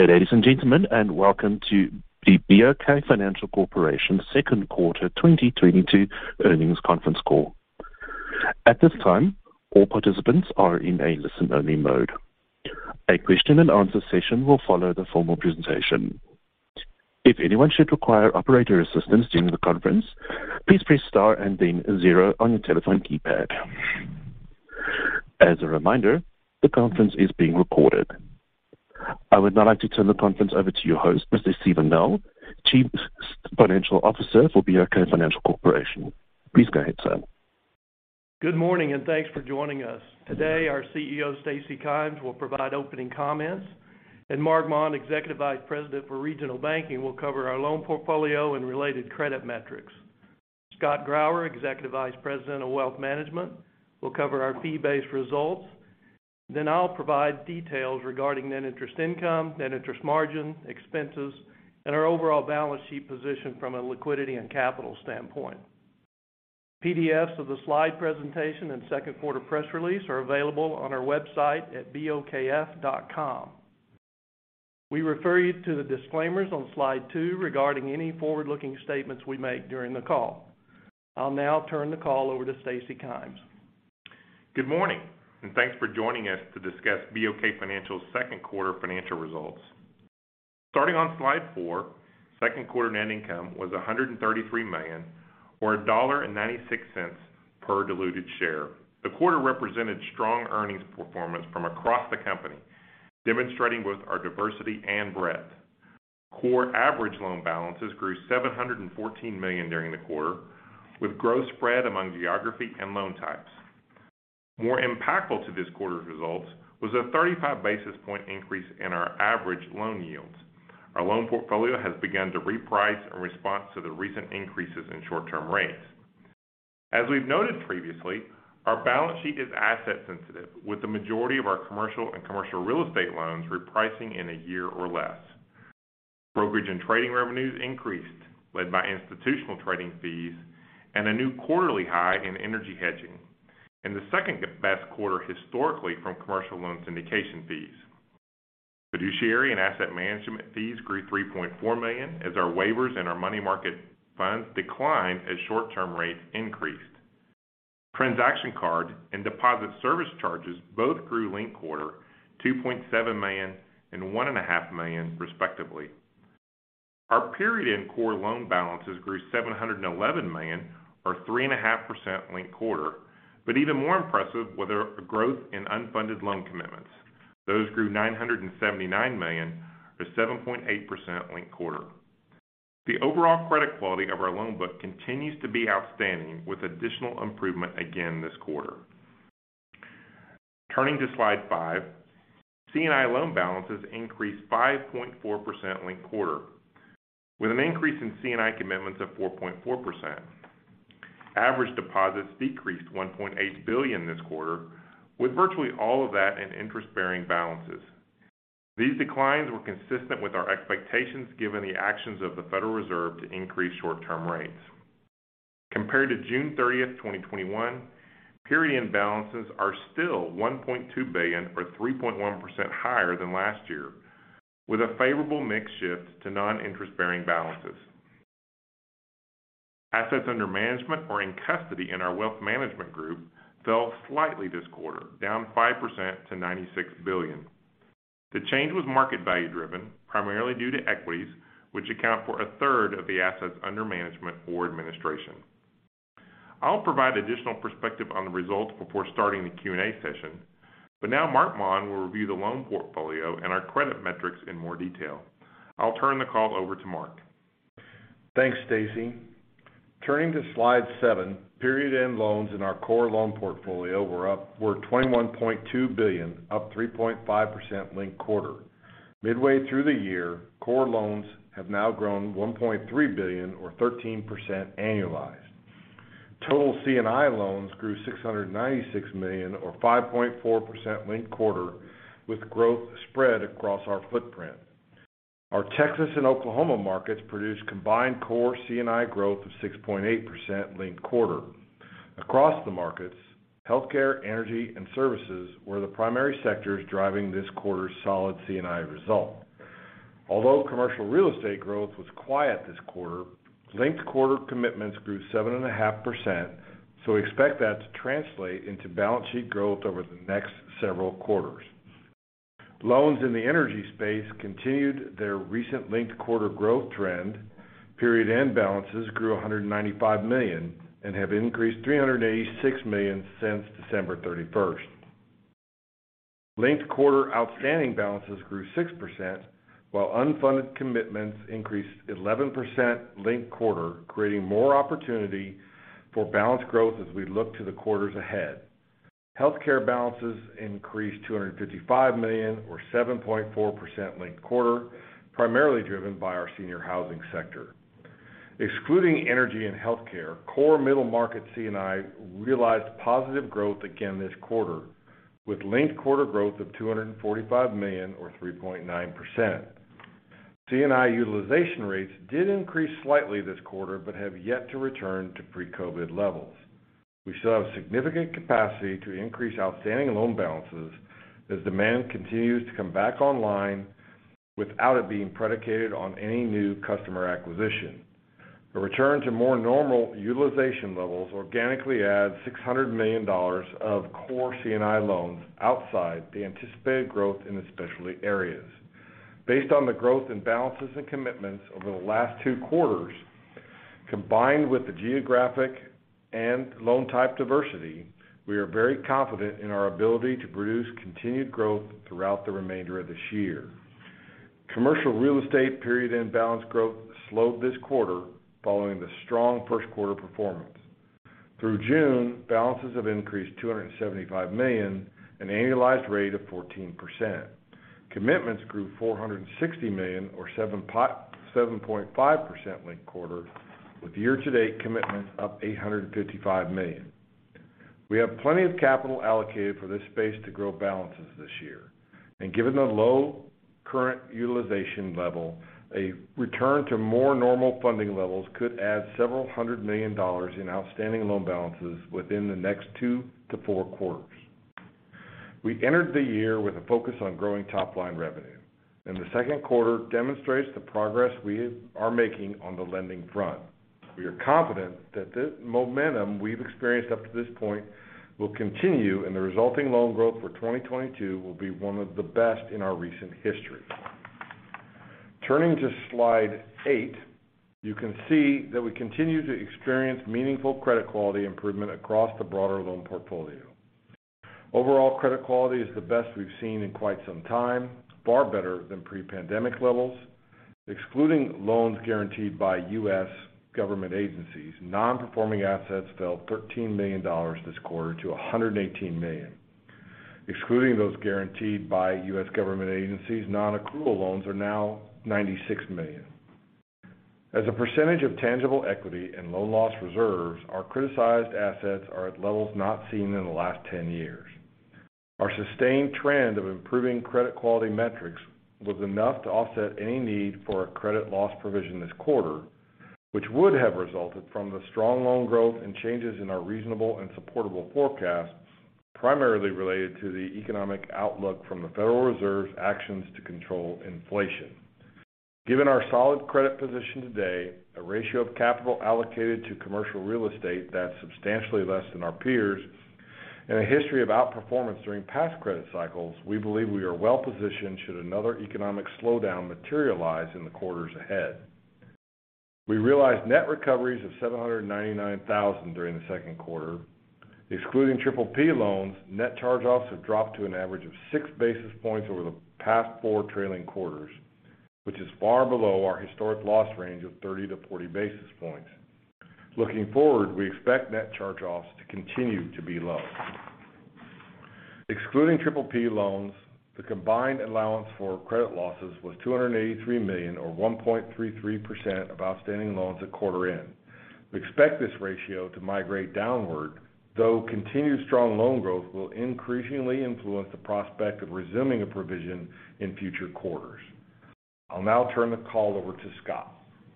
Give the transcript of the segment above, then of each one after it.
Ladies and gentlemen, and welcome to the BOK Financial Corporation second quarter 2022 earnings conference call. At this time, all participants are in a listen-only mode. A question and answer session will follow the formal presentation. If anyone should require operator assistance during the conference, please press star and then 0 on your telephone keypad. As a reminder, the conference is being recorded. I would now like to turn the conference over to your host, Mr. Steven Nell, Chief Financial Officer for BOK Financial Corporation. Please go ahead, sir. Good morning, and thanks for joining us. Today, our CEO, Stacy Kymes, will provide opening comments, and Marc Maun, Executive Vice President for Regional Banking, will cover our loan portfolio and related credit metrics. Scott Grauer, Executive Vice President of Wealth Management, will cover our fee-based results. Then I'll provide details regarding net interest income, net interest margin, expenses, and our overall balance sheet position from a liquidity and capital standpoint. PDFs of the slide presentation and second quarter press release are available on our website at bokf.com. We refer you to the disclaimers on slide 2 regarding any forward-looking statements we make during the call. I'll now turn the call over to Stacy Kymes. Good morning, and thanks for joining us to discuss BOK Financial's second quarter financial results. Starting on slide 4, second quarter net income was $133 million, or $1.96 per diluted share. The quarter represented strong earnings performance from across the company, demonstrating both our diversity and breadth. Core average loan balances grew $714 million during the quarter, with growth spread among geography and loan types. More impactful to this quarter's results was a 35 basis point increase in our average loan yields. Our loan portfolio has begun to reprice in response to the recent increases in short-term rates. As we've noted previously, our balance sheet is asset sensitive, with the majority of our commercial and commercial real estate loans repricing in a year or less. Brokerage and trading revenues increased, led by institutional trading fees and a new quarterly high in energy hedging, and the second best quarter historically from commercial loan syndication fees. Fiduciary and asset management fees grew $3.4 million as our waivers and our money market funds declined as short-term rates increased. Transaction card and deposit service charges both grew linked quarter, $2.7 million and $1.5 million respectively. Our period-end core loan balances grew $711 million, or 3.5% linked quarter, but even more impressive was a growth in unfunded loan commitments. Those grew $979 million, or 7.8% linked quarter. The overall credit quality of our loan book continues to be outstanding, with additional improvement again this quarter. Turning to slide 5, C&I loan balances increased 5.4% linked quarter, with an increase in C&I commitments of 4.4%. Average deposits decreased $1.8 billion this quarter, with virtually all of that in interest-bearing balances. These declines were consistent with our expectations given the actions of the Federal Reserve to increase short-term rates. Compared to June 30th, 2021, period-end balances are still $1.2 billion, or 3.1% higher than last year, with a favorable mix shift to non-interest-bearing balances. Assets under management or in custody in our wealth management group fell slightly this quarter, down 5% to $96 billion. The change was market value driven, primarily due to equities, which account for a third of the assets under management or administration. I'll provide additional perspective on the results before starting the Q&A session, but now Marc Maun will review the loan portfolio and our credit metrics in more detail. I'll turn the call over to Marc. Thanks, Stacy. Turning to slide 7, period-end loans in our core loan portfolio were $21.2 billion, up 3.5% linked quarter. Midway through the year, core loans have now grown $1.3 billion, or 13% annualized. Total C&I loans grew $696 million, or 5.4% linked quarter, with growth spread across our footprint. Our Texas and Oklahoma markets produced combined core C&I growth of 6.8% linked quarter. Across the markets, healthcare, energy, and services were the primary sectors driving this quarter's solid C&I result. Although commercial real estate growth was quiet this quarter, linked quarter commitments grew 7.5%, so we expect that to translate into balance sheet growth over the next several quarters. Loans in the energy space continued their recent linked quarter growth trend. Period end balances grew $195 million and have increased $386 million since December 31st. Linked quarter outstanding balances grew 6%, while unfunded commitments increased 11% linked quarter, creating more opportunity for balance growth as we look to the quarters ahead. Healthcare balances increased $255 million, or 7.4% linked quarter, primarily driven by our senior housing sector. Excluding energy and healthcare, core middle market C&I realized positive growth again this quarter, with linked quarter growth of $245 million, or 3.9%. C&I utilization rates did increase slightly this quarter, but have yet to return to pre-COVID levels. We still have significant capacity to increase outstanding loan balances as demand continues to come back online without it being predicated on any new customer acquisition. A return to more normal utilization levels organically adds $600 million of core C&I loans outside the anticipated growth in the specialty areas. Based on the growth in balances and commitments over the last 2 quarters, combined with the geographic and loan type diversity, we are very confident in our ability to produce continued growth throughout the remainder of this year. Commercial real estate period end balance growth slowed this quarter following the strong first quarter performance. Through June, balances have increased $275 million, an annualized rate of 14%. Commitments grew $460 million, or 7.5% linked quarter, with year-to-date commitments up $855 million. We have plenty of capital allocated for this space to grow balances this year, and given the low current utilization level, a return to more normal funding levels could add several $100 million in outstanding loan balances within the next 2 to 4 quarters. We entered the year with a focus on growing top-line revenue, and the second quarter demonstrates the progress we are making on the lending front. We are confident that the momentum we've experienced up to this point will continue, and the resulting loan growth for 2022 will be one of the best in our recent history. Turning to slide 8, you can see that we continue to experience meaningful credit quality improvement across the broader loan portfolio. Overall credit quality is the best we've seen in quite some time, far better than pre-pandemic levels. Excluding loans guaranteed by U.S. government agencies, non-performing assets fell $13 million this quarter to $118 million. Excluding those guaranteed by U.S. government agencies, non-accrual loans are now $96 million. As a percentage of tangible equity and loan loss reserves, our criticized assets are at levels not seen in the last 10 years. Our sustained trend of improving credit quality metrics was enough to offset any need for a credit loss provision this quarter, which would have resulted from the strong loan growth and changes in our reasonable and supportable forecast, primarily related to the economic outlook from the Federal Reserve's actions to control inflation. Given our solid credit position today, a ratio of capital allocated to commercial real estate that's substantially less than our peers, and a history of outperformance during past credit cycles, we believe we are well positioned should another economic slowdown materialize in the quarters ahead. We realized net recoveries of $799,000 during the second quarter. Excluding PPP loans, net charge-offs have dropped to an average of 6 basis points over the past 4 trailing quarters, which is far below our historic loss range of 30 to 40 basis points. Looking forward, we expect net charge-offs to continue to be low. Excluding PPP loans, the combined allowance for credit losses was $283 million, or 1.33% of outstanding loans at quarter end. We expect this ratio to migrate downward, though continued strong loan growth will increasingly influence the prospect of resuming a provision in future quarters. I'll now turn the call over to Scott.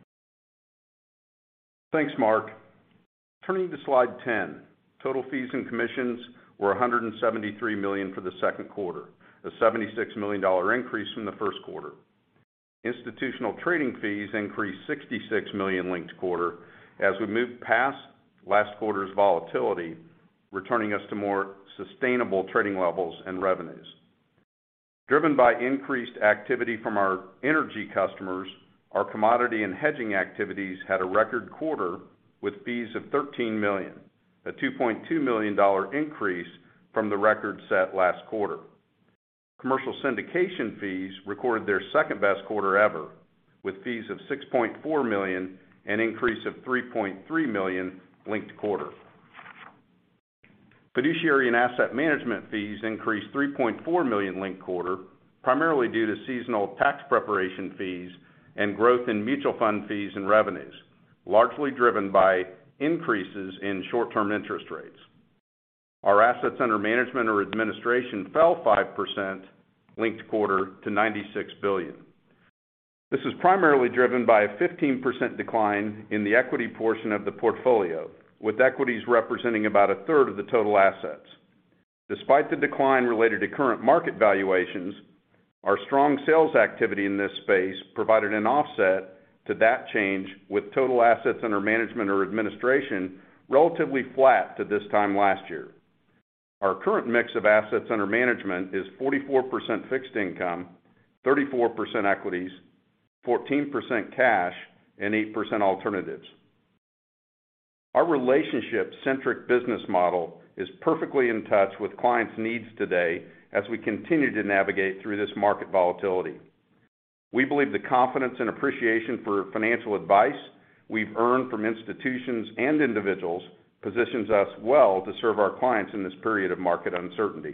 Thanks, Mark. Turning to slide 10, total fees and commissions were $173 million for the second quarter, a $76 million increase from the first quarter. Institutional trading fees increased $66 million linked quarter as we moved past last quarter's volatility, returning us to more sustainable trading levels and revenues. Driven by increased activity from our energy customers, our commodity and hedging activities had a record quarter with fees of $13 million, a $2.2 million increase from the record set last quarter. Commercial syndication fees recorded their second best quarter ever, with fees of $6.4 million, an increase of $3.3 million linked quarter. Fiduciary and asset management fees increased $3.4 million linked quarter, primarily due to seasonal tax preparation fees and growth in mutual fund fees and revenues, largely driven by increases in short-term interest rates. Our assets under management or administration fell 5% linked quarter to $96 billion. This is primarily driven by a 15% decline in the equity portion of the portfolio, with equities representing about a third of the total assets. Despite the decline related to current market valuations, our strong sales activity in this space provided an offset to that change, with total assets under management or administration relatively flat to this time last year. Our current mix of assets under management is 44% fixed income, 34% equities, 14% cash, and 8% alternatives. Our relationship-centric business model is perfectly in touch with clients' needs today as we continue to navigate through this market volatility. We believe the confidence and appreciation for financial advice we've earned from institutions and individuals positions us well to serve our clients in this period of market uncertainty.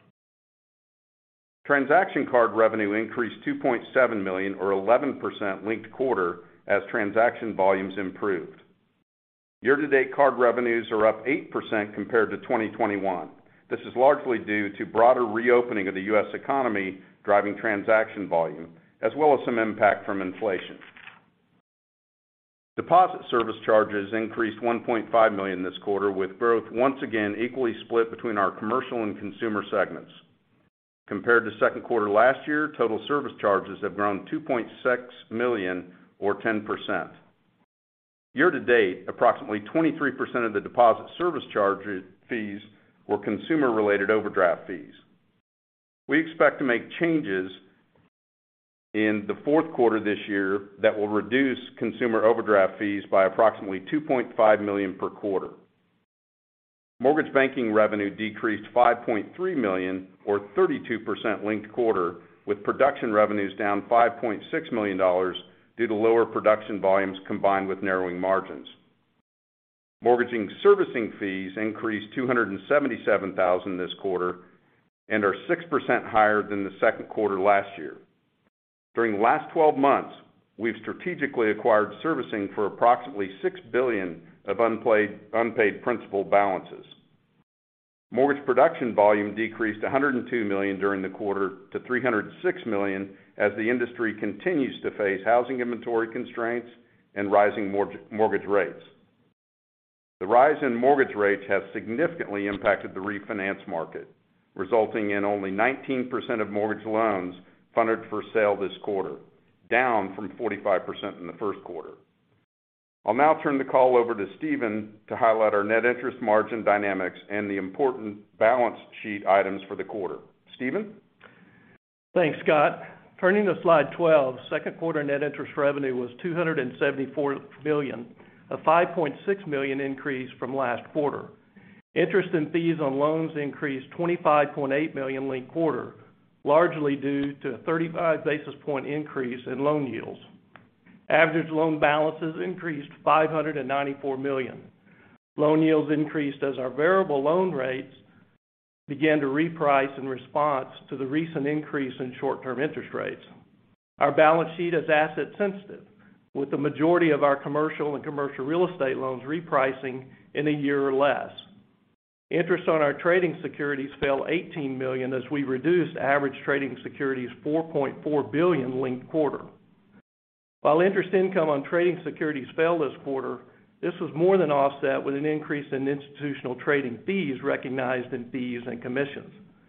Transaction card revenue increased $2.7 million or 11% linked quarter as transaction volumes improved. Year-to-date card revenues are up 8% compared to 2021. This is largely due to broader reopening of the U.S. economy driving transaction volume, as well as some impact from inflation. Deposit service charges increased $1.5 million this quarter, with growth once again equally split between our commercial and consumer segments. Compared to second quarter last year, total service charges have grown $2.6 million or 10%. Year to date, approximately 23% of the deposit service charge fees were consumer-related overdraft fees. We expect to make changes in the fourth quarter this year that will reduce consumer overdraft fees by approximately $2.5 million per quarter. Mortgage banking revenue decreased $5.3 million or 32% linked quarter, with production revenues down $5.6 million due to lower production volumes combined with narrowing margins. Mortgaging servicing fees increased $277,000 this quarter and are 6% higher than the second quarter last year. During the last 12 months, we've strategically acquired servicing for approximately $6 billion of unpaid principal balances. Mortgage production volume decreased $102 million during the quarter to $306 million as the industry continues to face housing inventory constraints and rising mortgage rates. The rise in mortgage rates has significantly impacted the refinance market, resulting in only 19% of mortgage loans funded for sale this quarter, down from 45% in the first quarter. I'll now turn the call over to Stephen to highlight our net interest margin dynamics and the important balance sheet items for the quarter. Stephen? Thanks, Scott. Turning to slide 12, second quarter net interest revenue was $274 million, a $5.6 million increase from last quarter. Interest and fees on loans increased $25.8 million linked quarter, largely due to a 35 basis point increase in loan yields. Average loan balances increased $594 million. Loan yields increased as our variable loan rates began to reprice in response to the recent increase in short-term interest rates. Our balance sheet is asset sensitive, with the majority of our commercial and commercial real estate loans repricing in a year or less. Interest on our trading securities fell $18 million as we reduced average trading securities $4.4 billion linked quarter. While interest income on trading securities fell this quarter, this was more than offset with an increase in institutional trading fees recognized in fees and commissions.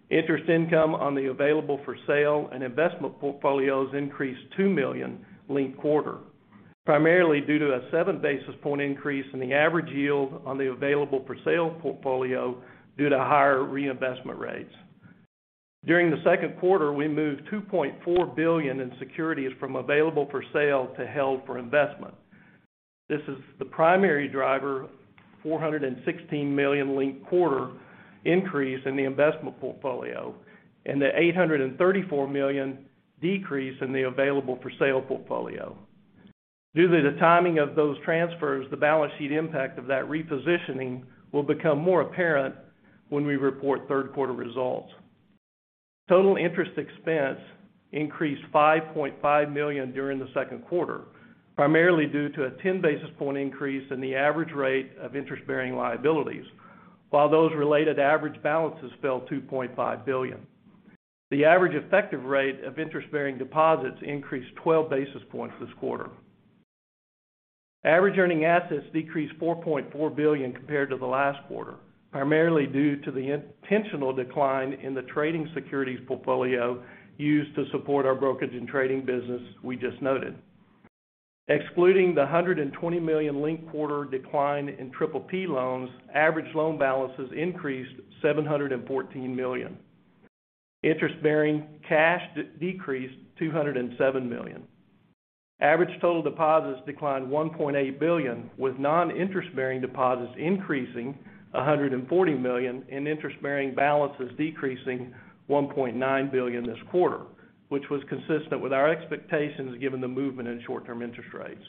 Interest income on the available for sale and investment portfolios increased $2 million linked quarter, primarily due to a 7 basis point increase in the average yield on the available for sale portfolio due to higher reinvestment rates. During the second quarter, we moved $2.4 billion in securities from available for sale to held for investment. This is the primary driver, $416 million linked quarter increase in the investment portfolio, and the $834 million decrease in the available for sale portfolio. Due to the timing of those transfers, the balance sheet impact of that repositioning will become more apparent when we report third quarter results. Total interest expense increased $5.5 million during the second quarter, primarily due to a 10 basis point increase in the average rate of interest-bearing liabilities, while those related average balances fell $2.5 billion. The average effective rate of interest-bearing deposits increased 12 basis points this quarter. Average earning assets decreased $4.4 billion compared to the last quarter, primarily due to the intentional decline in the trading securities portfolio used to support our brokerage and trading business we just noted. Excluding the $120 million linked quarter decline in PPP loans, average loan balances increased $714 million. Interest-bearing cash decreased $207 million. Average total deposits declined $1.8 billion, with non-interest-bearing deposits increasing $140 million and interest-bearing balances decreasing $1.9 billion this quarter, which was consistent with our expectations given the movement in short-term interest rates.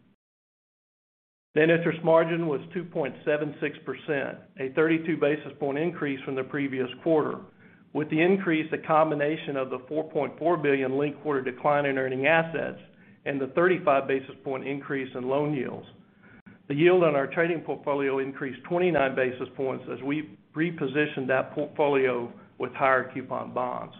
Net interest margin was 2.76%, a 32 basis point increase from the previous quarter. With the increase, a combination of the $4.4 billion linked quarter decline in earning assets and the 35 basis point increase in loan yields. The yield on our trading portfolio increased 29 basis points as we repositioned that portfolio with higher coupon bonds.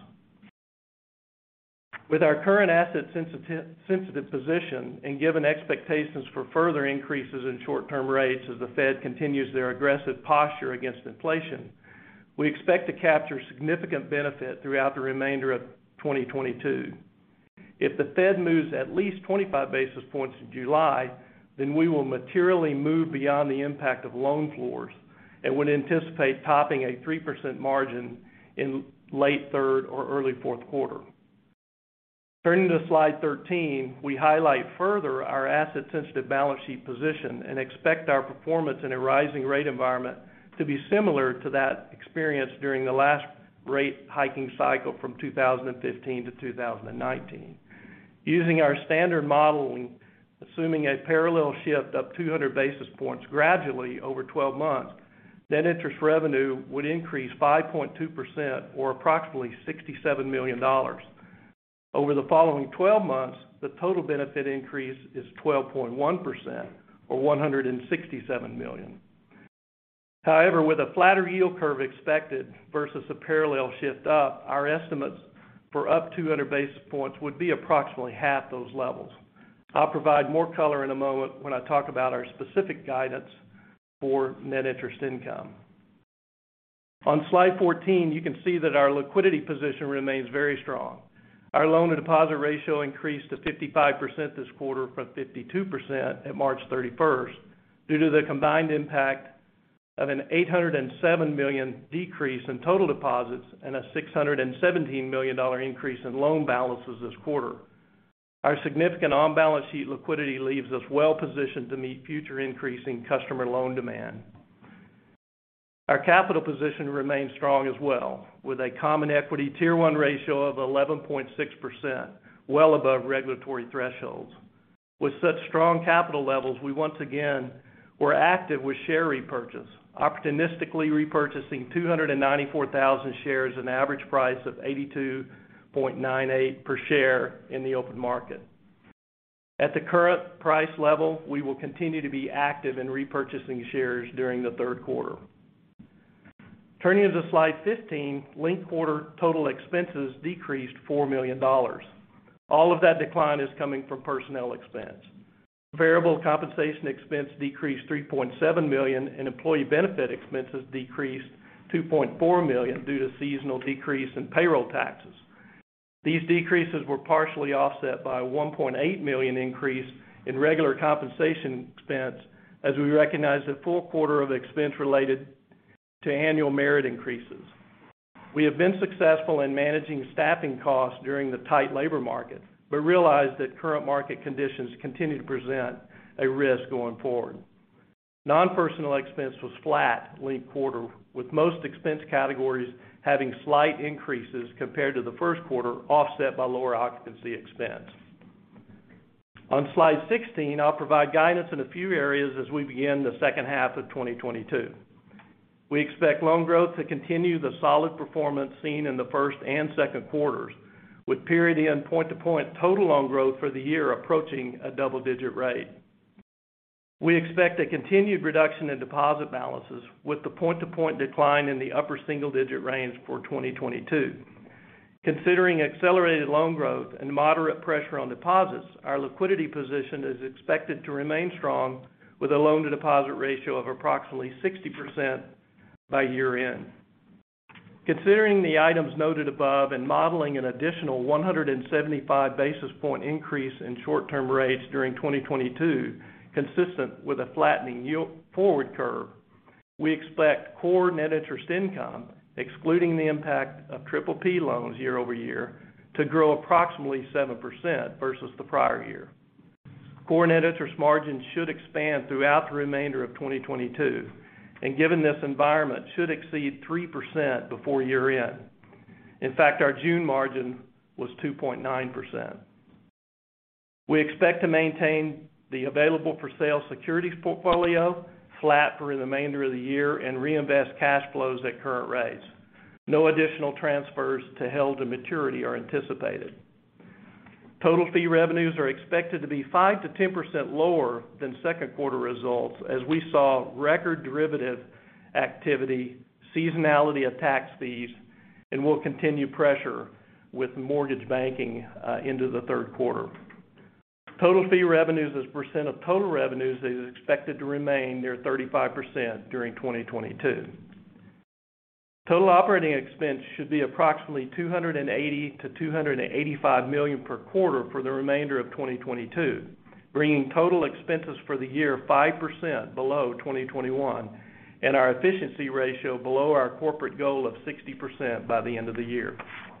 With our current asset sensitive position and given expectations for further increases in short-term rates as the Fed continues their aggressive posture against inflation, we expect to capture significant benefit throughout the remainder of 2022. If the Fed moves at least 25 basis points in July, then we will materially move beyond the impact of loan floors and would anticipate topping a 3% margin in late third or early fourth quarter. Turning to slide 13, we highlight further our asset-sensitive balance sheet position and expect our performance in a rising rate environment to be similar to that experienced during the last rate hiking cycle from 2015 to 2019. Using our standard modeling, assuming a parallel shift up 200 basis points gradually over 12 months, net interest revenue would increase 5.2% or approximately $67 million. Over the following 12 months, the total benefit increase is 12.1% or $167 million. However, with a flatter yield curve expected versus a parallel shift up, our estimates for up 200 basis points would be approximately half those levels. I'll provide more color in a moment when I talk about our specific guidance for net interest income. On slide 14, you can see that our liquidity position remains very strong. Our loan-to-deposit ratio increased to 55% this quarter from 52% at March 31st due to the combined impact of an $807 million decrease in total deposits and a $617 million increase in loan balances this quarter. Our significant on-balance sheet liquidity leaves us well positioned to meet future increasing customer loan demand. Our capital position remains strong as well, with a common equity Tier 1 ratio of 11.6%, well above regulatory thresholds. With such strong capital levels, we once again were active with share repurchase, opportunistically repurchasing 294,000 shares at an average price of $82.98 per share in the open market. At the current price level, we will continue to be active in repurchasing shares during the third quarter. Turning to slide 15, linked quarter total expenses decreased $4 million. All of that decline is coming from personnel expense. Variable compensation expense decreased $3.7 million and employee benefit expenses decreased $2.4 million due to seasonal decrease in payroll taxes. These decreases were partially offset by a $1.8 million increase in regular compensation expense as we recognized a full quarter of expense related to annual merit increases. We have been successful in managing staffing costs during the tight labor market, but realize that current market conditions continue to present a risk going forward. Non-personnel expense was flat linked quarter, with most expense categories having slight increases compared to the first quarter, offset by lower occupancy expense. On slide 16, I'll provide guidance in a few areas as we begin the second half of 2022. We expect loan growth to continue the solid performance seen in the first and second quarters, with period-end point-to-point total loan growth for the year approaching a double-digit rate. We expect a continued reduction in deposit balances, with the point-to-point decline in the upper single-digit range for 2022. Considering accelerated loan growth and moderate pressure on deposits, our liquidity position is expected to remain strong, with a loan-to-deposit ratio of approximately 60% by year-end. Considering the items noted above and modeling an additional 175 basis point increase in short-term rates during 2022, consistent with a flattening yield forward curve, we expect core net interest income, excluding the impact of PPP loans year over year, to grow approximately 7% versus the prior year. Core net interest margin should expand throughout the remainder of 2022, and given this environment, should exceed 3% before year-end. In fact, our June margin was 2.9%. We expect to maintain the available-for-sale securities portfolio flat for the remainder of the year and reinvest cash flows at current rates. No additional transfers to held-to-maturity are anticipated. Total fee revenues are expected to be 5 to 10% lower than second quarter results, as we saw record derivative activity, seasonality of tax fees, and will continue pressure with mortgage banking into the third quarter. Total fee revenues as a percent of total revenues is expected to remain near 35% during 2022. Total operating expense should be approximately $280 to $285 million per quarter for the remainder of 2022, bringing total expenses for the year 5% below 2021, and our efficiency ratio below our corporate goal of 60% by the end of the year.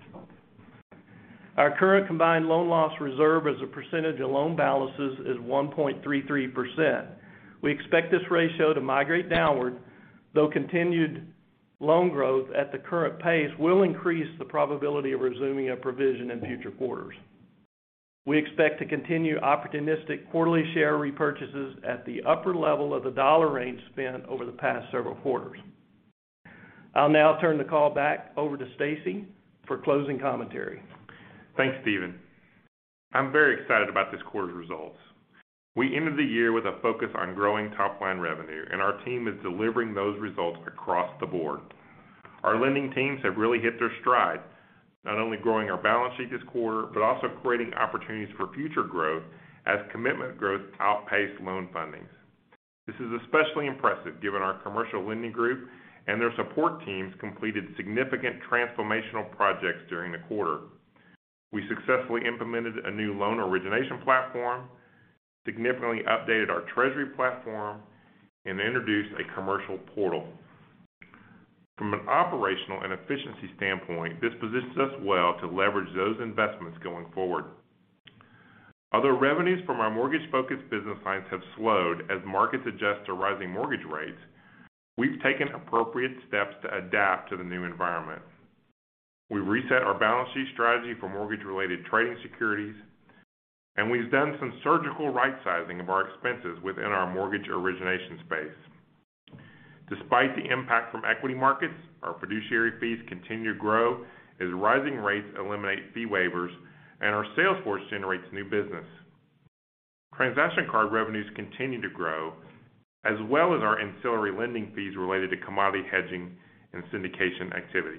Our current combined loan loss reserve as a percentage of loan balances is 1.33%. We expect this ratio to migrate downward, though continued loan growth at the current pace will increase the probability of resuming a provision in future quarters. We expect to continue opportunistic quarterly share repurchases at the upper level of the dollar range spent over the past several quarters. I'll now turn the call back over to Stacy for closing commentary. Thanks, Stephen. I'm very excited about this quarter's results. We ended the year with a focus on growing top-line revenue, and our team is delivering those results across the board. Our lending teams have really hit their stride, not only growing our balance sheet this quarter, but also creating opportunities for future growth as commitment growth outpaced loan fundings. This is especially impressive given our commercial lending group and their support teams completed significant transformational projects during the quarter. We successfully implemented a new loan origination platform, significantly updated our treasury platform, and introduced a commercial portal. From an operational and efficiency standpoint, this positions us well to leverage those investments going forward. Although revenues from our mortgage-focused business lines have slowed as markets adjust to rising mortgage rates, we've taken appropriate steps to adapt to the new environment. We've reset our balance sheet strategy for mortgage-related trading securities, and we've done some surgical right-sizing of our expenses within our mortgage origination space. Despite the impact from equity markets, our fiduciary fees continue to grow as rising rates eliminate fee waivers and our sales force generates new business. Transaction card revenues continue to grow, as well as our ancillary lending fees related to commodity hedging and syndication activity.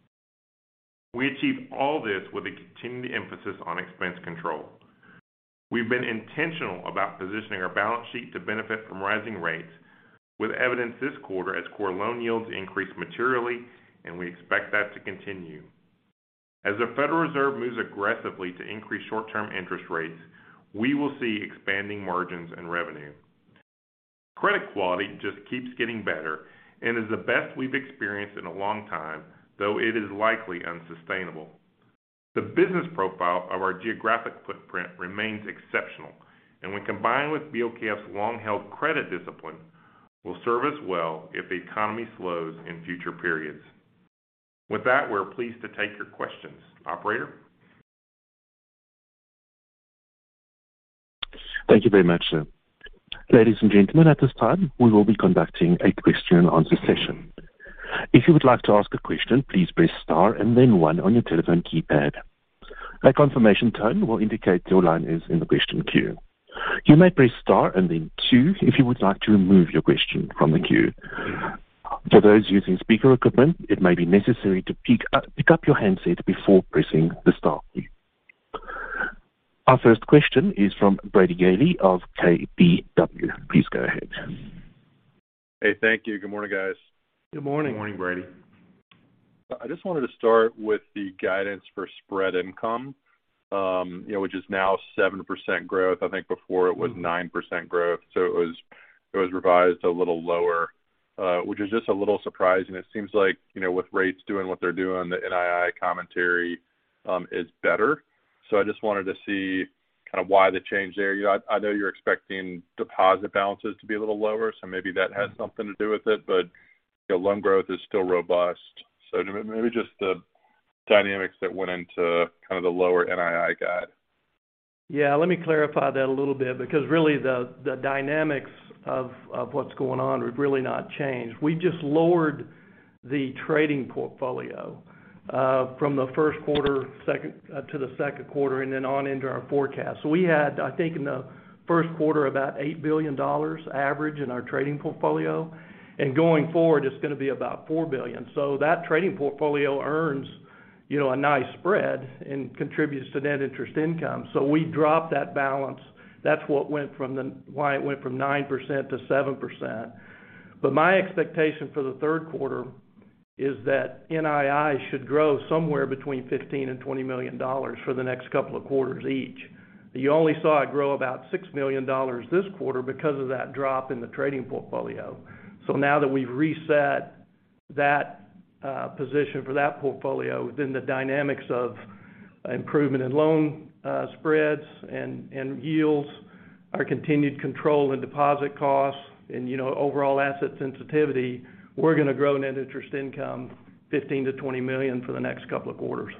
We achieve all this with a continued emphasis on expense control. We've been intentional about positioning our balance sheet to benefit from rising rates, with evidence this quarter as core loan yields increased materially, and we expect that to continue. As the Federal Reserve moves aggressively to increase short-term interest rates, we will see expanding margins and revenue. Credit quality just keeps getting better and is the best we've experienced in a long time, though it is likely unsustainable. The business profile of our geographic footprint remains exceptional, and when combined with BOKF's long-held credit discipline, will serve us well if the economy slows in future periods. With that, we're pleased to take your questions. Operator? Thank you very much, sir. Ladies and gentlemen, at this time, we will be conducting a question and answer session. If you would like to ask a question, please press star and then 1 on your telephone keypad. A confirmation tone will indicate your line is in the question queue. You may press star and then 2 if you would like to remove your question from the queue. For those using speaker equipment, it may be necessary to pick up your handset before pressing the star key. Our first question is from Brady Gailey of KBW. Please go ahead. Hey, thank you. Good morning, guys. Good morning. Good morning, Brady. I just wanted to start with the guidance for spread income, which is now 7% growth. I think before it was 9% growth, so it was revised a little lower, which is just a little surprising. It seems like, with rates doing what they're doing, the NII commentary is better. So I just wanted to see kind of why the change there. I know you're expecting deposit balances to be a little lower, so maybe that has something to do with it, but loan growth is still robust. So maybe just the dynamics that went into kind of the lower NII guide. Yeah, let me clarify that a little bit, because really the dynamics of what's going on have really not changed. We just lowered the trading portfolio from the first quarter to the second quarter and then on into our forecast. So we had, I think, in the first quarter about $8 billion average in our trading portfolio, and going forward it's going to be about $4 billion. So that trading portfolio earns, a nice spread and contributes to net interest income. So we dropped that balance. That's why it went from 9% to 7%. But my expectation for the third quarter is that NII should grow somewhere between $15 and $20 million for the next couple of quarters each. You only saw it grow about $6 million this quarter because of that drop in the trading portfolio. So now that we've reset that position for that portfolio, then the dynamics of improvement in loan spreads and yields, our continued control in deposit costs, and overall asset sensitivity, we're going to grow net interest income $15 to $20 million for the next couple of quarters.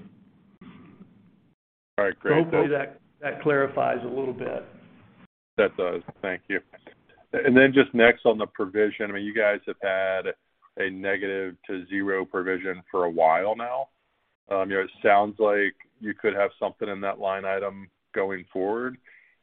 All right, great. So hopefully that clarifies a little bit. That does. Thank you. And then just next on the provision, you guys have had a negative to zero provision for a while now. It sounds like you could have something in that line item going forward.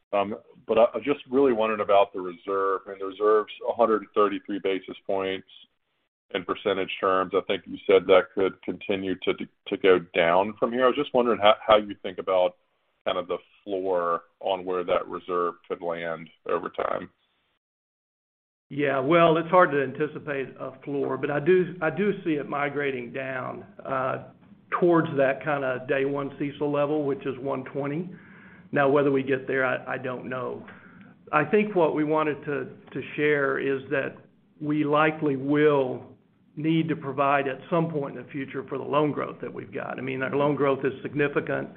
But I just really wondered about the reserve. The reserve's 133 basis points in percentage terms. I think you said that could continue to go down from here. I was just wondering how you think about kind of the floor on where that reserve could land over time. Yeah, well, it's hard to anticipate a floor, but I do see it migrating down towards that kind of day one CECL level, which is 120. Now, whether we get there, I don't know. I think what we wanted to share is that we likely will need to provide at some point in the future for the loan growth that we've got. Our loan growth is significant,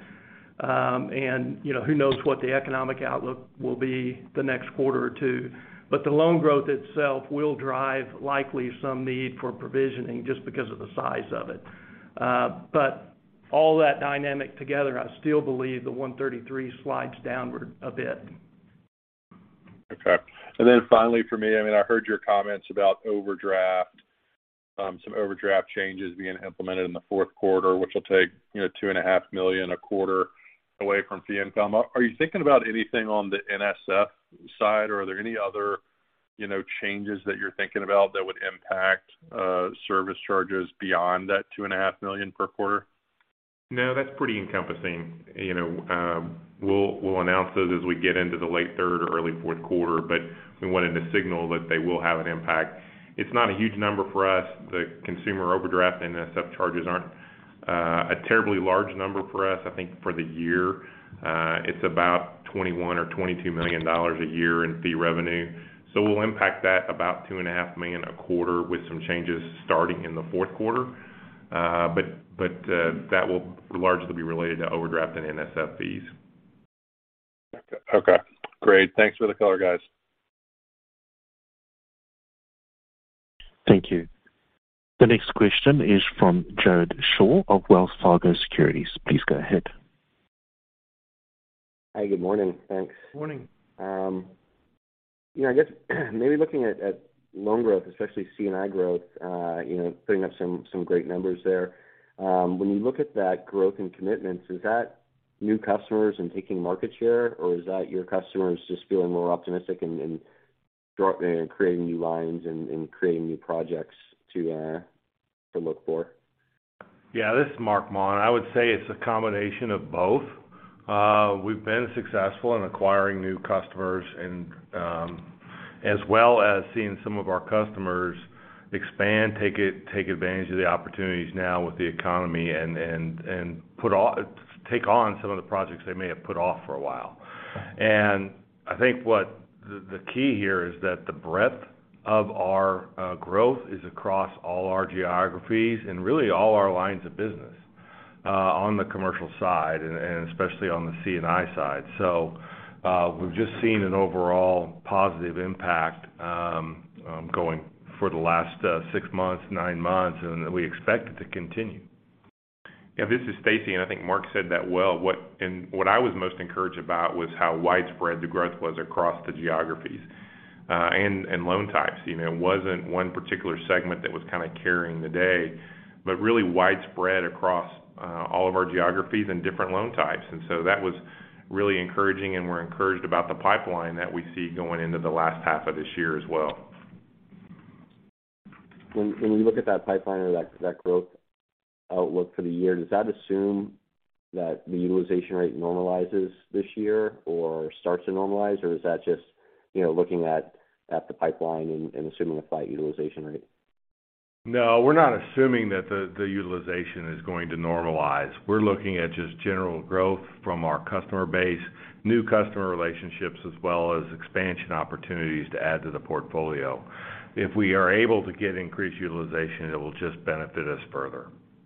and who knows what the economic outlook will be the next quarter or two. But the loan growth itself will drive likely some need for provisioning just because of the size of it. But all that dynamic together, I still believe the 133 slides downward a bit. Okay. And then finally for me, I heard your comments about overdraft, some overdraft changes being implemented in the fourth quarter, which will take, $2.5 million a quarter away from fee income. Are you thinking about anything on the NSF side, or are there any other, changes that you're thinking about that would impact service charges beyond that $2.5 million per quarter? No, that's pretty encompassing. We'll announce those as we get into the late third or early fourth quarter, but we wanted to signal that they will have an impact. It's not a huge number for us. The consumer overdraft and NSF charges aren't a terribly large number for us. I think for the year, it's about $21 or $22 million a year in fee revenue. So we'll impact that about $2.5 million a quarter with some changes starting in the fourth quarter. But that will largely be related to overdraft and NSF fees. Okay. Great. Thanks for the color, guys. Thank you. The next question is from Jared Shaw of Wells Fargo Securities. Please go ahead. Hi, good morning. Thanks. Morning. I guess maybe looking at loan growth, especially C&I growth, putting up some great numbers there. When you look at that growth in commitments, is that new customers and taking market share, or is that your customers just feeling more optimistic and creating new lines and creating new projects to look for? Yeah, this is Marc Maun. I would say it's a combination of both. We've been successful in acquiring new customers and as well as seeing some of our customers expand, take advantage of the opportunities now with the economy and take on some of the projects they may have put off for a while. And I think what the key here is that the breadth of our growth is across all our geographies and really all our lines of business on the commercial side and especially on the C&I side. So we've just seen an overall positive impact going for the last 6 months, 9 months, and we expect it to continue. Yeah, this is Stacy, and I think Mark said that well. What I was most encouraged about was how widespread the growth was across the geographies and loan types. It wasn't one particular segment that was kind of carrying the day, but really widespread across all of our geographies and different loan types. And so that was really encouraging, and we're encouraged about the pipeline that we see going into the last half of this year as well. When you look at that pipeline or that growth outlook for the year, does that assume that the utilization rate normalizes this year or starts to normalize, or is that just looking at the pipeline and assuming a flat utilization rate? No, we're not assuming that the utilization is going to normalize. We're looking at just general growth from our customer base, new customer relationships, as well as expansion opportunities to add to the portfolio. If we are able to get increased utilization, it will just benefit us further.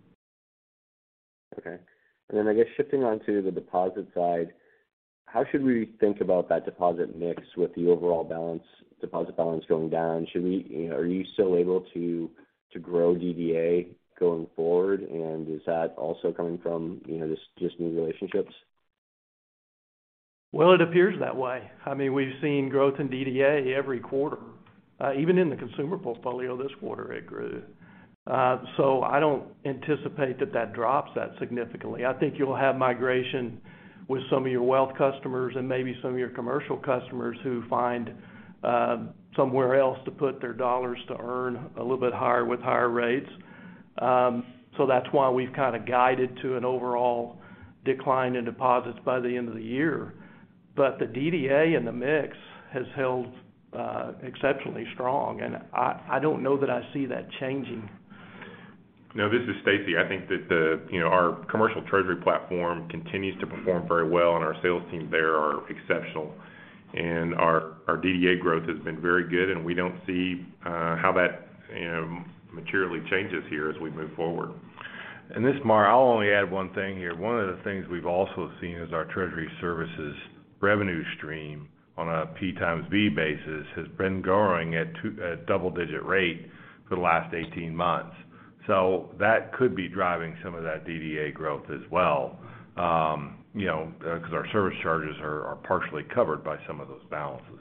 Okay. And then I guess shifting on to the deposit side, how should we think about that deposit mix with the overall deposit balance going down? Are you still able to grow DDA going forward, and is that also coming from just new relationships? Well, it appears that way. I mean, we've seen growth in DDA every quarter. Even in the consumer portfolio this quarter, it grew. So I don't anticipate that drops that significantly. I think you'll have migration with some of your wealth customers and maybe some of your commercial customers who find somewhere else to put their dollars to earn a little bit higher with higher rates. So that's why we've kind of guided to an overall decline in deposits by the end of the year. But the DDA in the mix has held exceptionally strong, and I don't know that I see that changing. No, this is Stacy. I think that our commercial treasury platform continues to perform very well, and our sales team there are exceptional. And our DDA growth has been very good, and we don't see how that materially changes here as we move forward. And this, Mark, I'll only add one thing here. One of the things we've also seen is our treasury services revenue stream on a P times V basis has been growing at double-digit rate for the last 18 months. So that could be driving some of that DDA growth as well, because our service charges are partially covered by some of those balances.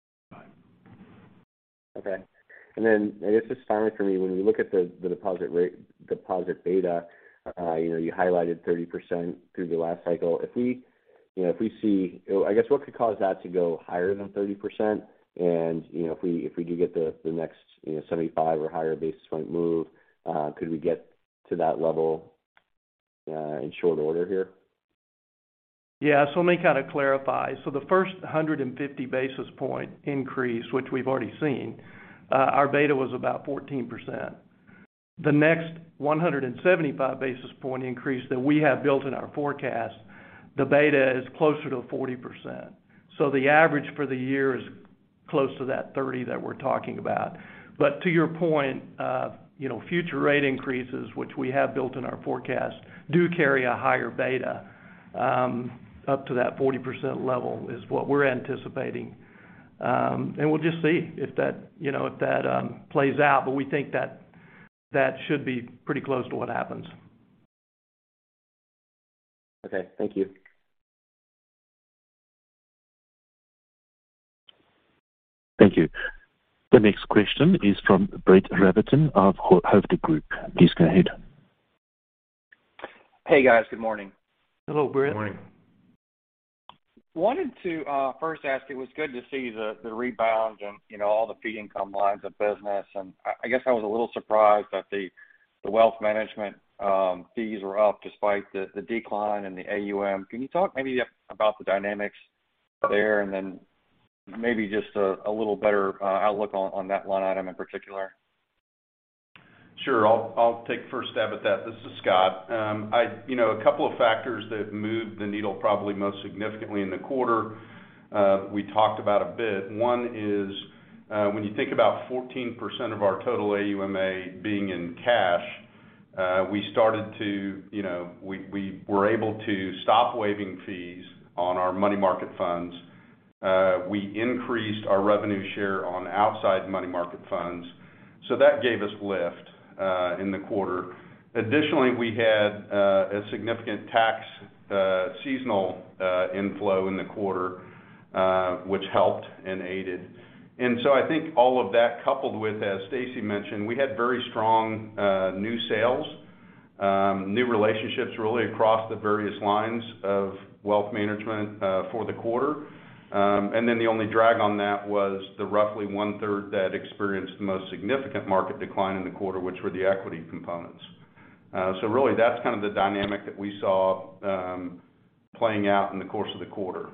Okay. And then I guess just finally for me, when we look at the deposit beta, you highlighted 30% through the last cycle. If we see, I guess what could cause that to go higher than 30%? And if we do get the next 75 or higher basis point move, could we get to that level in short order here? Yeah, so let me kind of clarify. So the first 150 basis point increase, which we've already seen, our beta was about 14%. The next 175 basis point increase that we have built in our forecast, the beta is closer to 40%. So the average for the year is close to that 30 that we're talking about. But to your point, future rate increases, which we have built in our forecast, do carry a higher beta, up to that 40% level is what we're anticipating. And we'll just see if that plays out, but we think that should be pretty close to what happens. Okay, thank you. Thank you. The next question is from Brett Rabatin of Hovde Group. Please go ahead. Hey, guys. Good morning. Hello, Brett. Good morning. Wanted to first ask, it was good to see the rebound and, all the fee income lines of business. And I guess I was a little surprised that the wealth management fees were up despite the decline in the AUM. Can you talk maybe about the dynamics there, and then maybe just a little better outlook on that line item in particular? Sure. I'll take first stab at that. This is Scott. A couple of factors that moved the needle probably most significantly in the quarter, we talked about a bit. One is, when you think about 14% of our total AUMA being in cash, we were able to stop waiving fees on our money market funds. We increased our revenue share on outside money market funds, so that gave us lift in the quarter. Additionally, we had a significant tax seasonal inflow in the quarter, which helped and aided. And so I think all of that, coupled with, as Stacy mentioned, we had very strong new sales, new relationships really across the various lines of wealth management for the quarter. And then the only drag on that was the roughly 1/3 that experienced the most significant market decline in the quarter, which were the equity components. So really, that's kind of the dynamic that we saw playing out in the course of the quarter.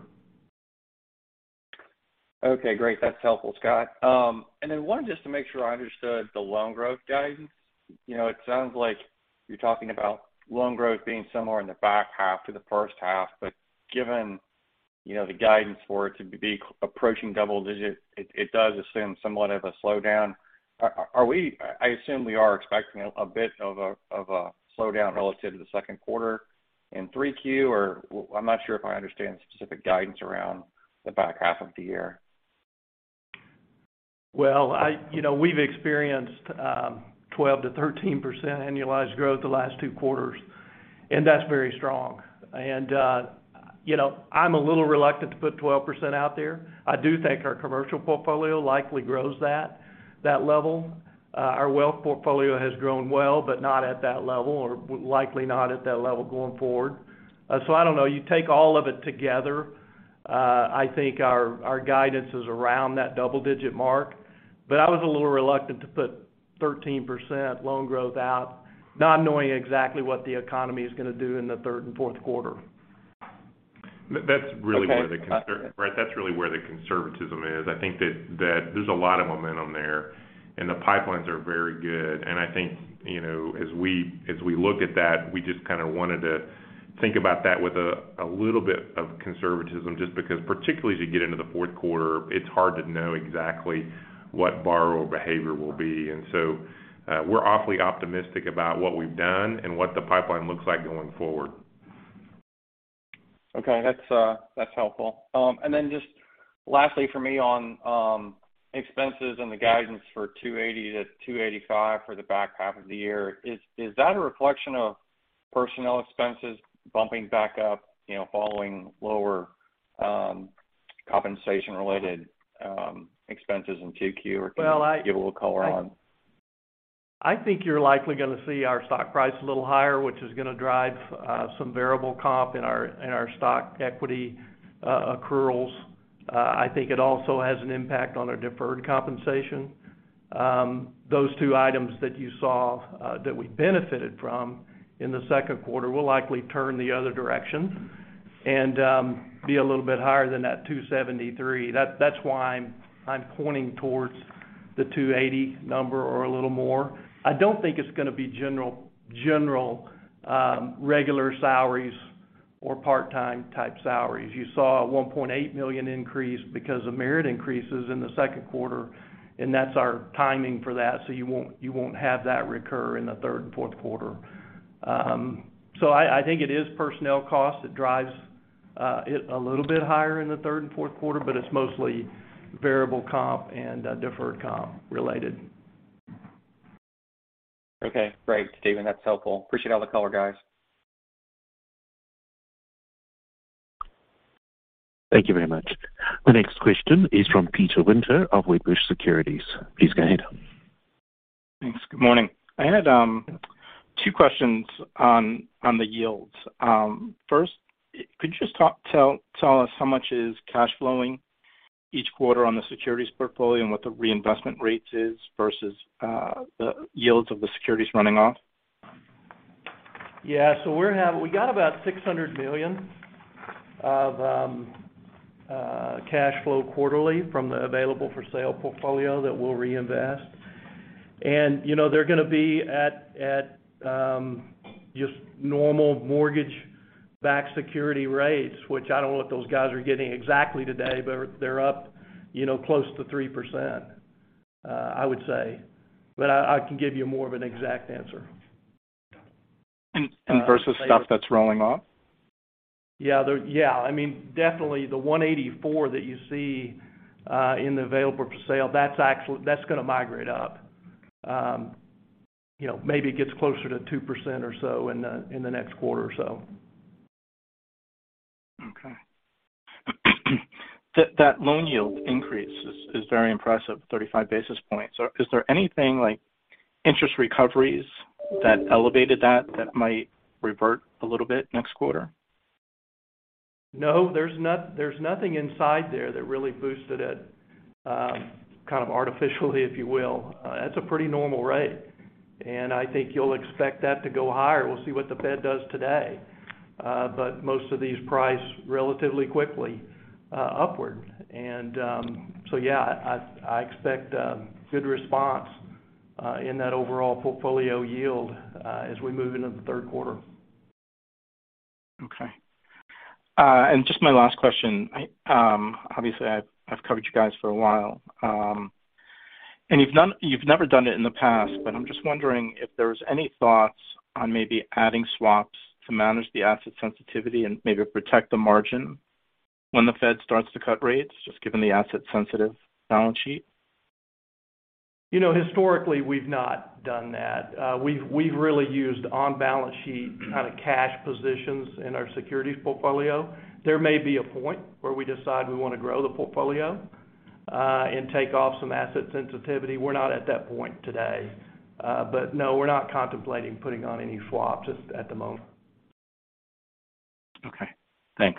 Okay, great. That's helpful, Scott. And then wanted just to make sure I understood the loan growth guidance. It sounds like you're talking about loan growth being somewhere in the back half to the first half, but given the guidance for it to be approaching double digit, it does assume somewhat of a slowdown. I assume we are expecting a bit of a slowdown relative to the second quarter in 3Q, or I'm not sure if I understand specific guidance around the back half of the year. Well, we've experienced 12 to 13% annualized growth the last 2 quarters, and that's very strong. And I'm a little reluctant to put 12% out there. I do think our commercial portfolio likely grows that level. Our wealth portfolio has grown well, but not at that level, or likely not at that level going forward. So I don't know. You take all of it together, I think our guidance is around that double-digit mark. But I was a little reluctant to put 13% loan growth out, not knowing exactly what the economy is going to do in the third and fourth quarter. That's really okay. Right. That's really where the conservatism is. I think that there's a lot of momentum there, and the pipelines are very good. And I think as we look at that, we just kind of wanted to think about that with a little bit of conservatism, just because particularly as you get into the fourth quarter, it's hard to know exactly what borrower behavior will be. And so we're awfully optimistic about what we've done and what the pipeline looks like going forward. Okay, that's helpful. And then just lastly for me on expenses and the guidance for $280 to $285 for the back half of the year, is that a reflection of personnel expenses bumping back up, following lower compensation related expenses in 2Q, or can you give a little color on? I think you're likely going to see our stock price a little higher, which is going to drive some variable comp in our stock equity accruals. I think it also has an impact on our deferred compensation. Those 2 items that you saw that we benefited from in the second quarter will likely turn the other direction and be a little bit higher than that 273. That's why I'm pointing towards the 280 number or a little more. I don't think it's going to be general regular salaries or part-time type salaries. You saw a $1.8 million increase because of merit increases in the second quarter, and that's our timing for that. So you won't have that recur in the third and fourth quarter. So I think it is personnel costs that drives it a little bit higher in the third and fourth quarter, but it's mostly variable comp and deferred comp related. Okay, great, Stephen. That's helpful. Appreciate all the color, guys. Thank you very much. The next question is from Peter Winter of Wedbush Securities. Please go ahead. Thanks. Good morning. I had two questions on the yields. First, could you just tell us how much is cash flowing each quarter on the securities portfolio and what the reinvestment rates is versus the yields of the securities running off? Yeah, so we got about $600 million of cash flow quarterly from the available for sale portfolio that we'll reinvest. And, you know, they're going to be at just normal mortgage-backed security rates, which I don't know what those guys are getting exactly today, but they're up, you know, close to 3%, I would say. But I can give you more of an exact answer. And versus stuff that's rolling off? Yeah, I mean, definitely the 184 that you see in the available for sale, that's going to migrate up. You know, maybe it gets closer to 2% or so in the next quarter or so. Okay. That loan yield increase is very impressive, 35 basis points. So is there anything like interest recoveries that elevated that might revert a little bit next quarter? No, there's nothing inside there that really boosted it, kind of artificially, if you will. That's a pretty normal rate, and I think you'll expect that to go higher. We'll see what the Fed does today, but most of these price relatively quickly upward, and so yeah, I expect good response in that overall portfolio yield as we move into the third quarter. Okay. And just my last question. Obviously, I've covered you guys for a while, and you've never done it in the past. But I'm just wondering if there's any thoughts on maybe adding swaps to manage the asset sensitivity and maybe protect the margin when the Fed starts to cut rates, just given the asset sensitive balance sheet. You know, historically, we've not done that. We've really used on-balance sheet kind of cash positions in our securities portfolio. There may be a point where we decide we want to grow the portfolio and take off some asset sensitivity. We're not at that point today. But no, we're not contemplating putting on any swaps at the moment. Okay, thanks.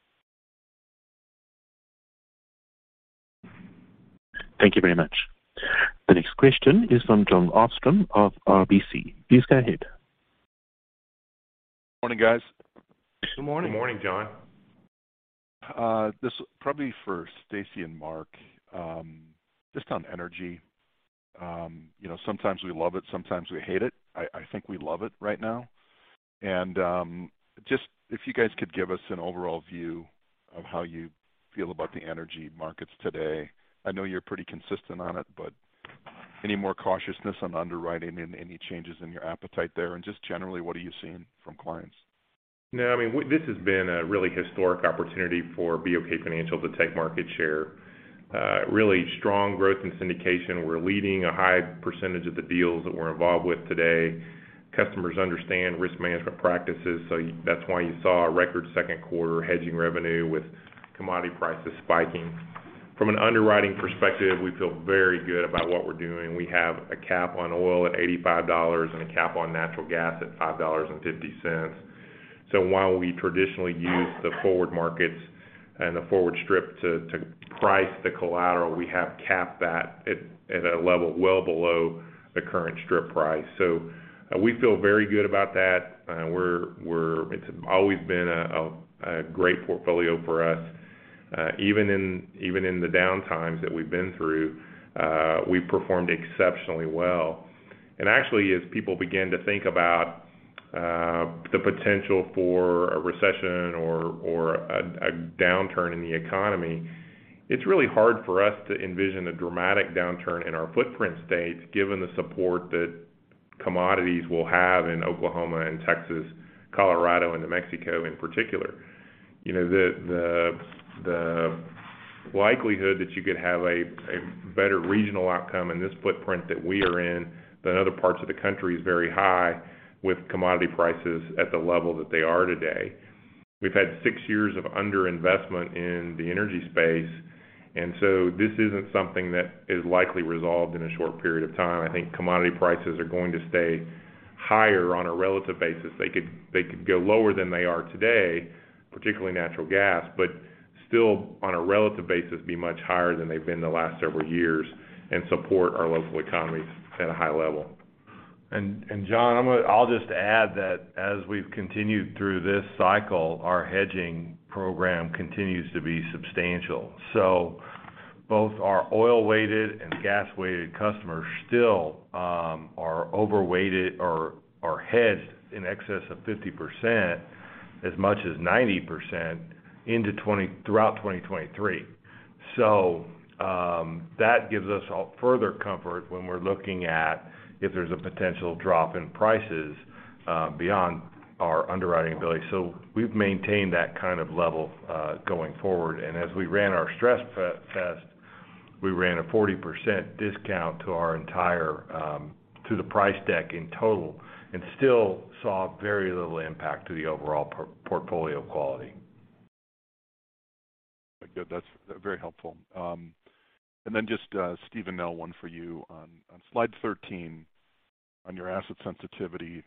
Thank you very much. The next question is from Jon Arfstrom of RBC. Please go ahead. Morning, guys. Good morning. Good morning, John. This probably for Stacy and Mark. Just on energy. You know, sometimes we love it, sometimes we hate it. I think we love it right now. And just if you guys could give us an overall view of how you feel about the energy markets today. I know you're pretty consistent on it, but any more cautiousness on underwriting and any changes in your appetite there? And just generally, what are you seeing from clients? No, I mean, this has been a really historic opportunity for BOK Financial to take market share. Really strong growth in syndication. We're leading a high percentage of the deals that we're involved with today. Customers understand risk management practices, so that's why you saw a record second quarter hedging revenue with commodity prices spiking. From an underwriting perspective, we feel very good about what we're doing. We have a cap on oil at $85 and a cap on natural gas at $5.50. So while we traditionally use the forward markets and the forward strip to price the collateral, we have capped that at a level well below the current strip price. So we feel very good about that. It's always been a great portfolio for us. Even in the down times that we've been through, we performed exceptionally well. And actually, as people begin to think about the potential for a recession or a downturn in the economy, it's really hard for us to envision a dramatic downturn in our footprint states, given the support that commodities will have in Oklahoma and Texas, Colorado, and New Mexico in particular. You know, the likelihood that you could have a better regional outcome in this footprint that we are in than other parts of the country is very high, with commodity prices at the level that they are today. We've had 6 years of underinvestment in the energy space, and so this isn't something that is likely resolved in a short period of time. I think commodity prices are going to stay higher on a relative basis. They could go lower than they are today, particularly natural gas, but still on a relative basis be much higher than they've been the last several years and support our local economies at a high level. And John, I'll just add that as we've continued through this cycle, our hedging program continues to be substantial. So both our oil-weighted and gas-weighted customers still are overweighted or are hedged in excess of 50%, as much as 90% throughout 2023. So that gives us further comfort when we're looking at if there's a potential drop in prices beyond our underwriting ability. So we've maintained that kind of level going forward. And as we ran our stress test, we ran a 40% discount to our entire to the price deck in total, and still saw very little impact to the overall portfolio quality. Good. That's very helpful. And then just Stephen Nell, one for you on slide 13 on your asset sensitivity.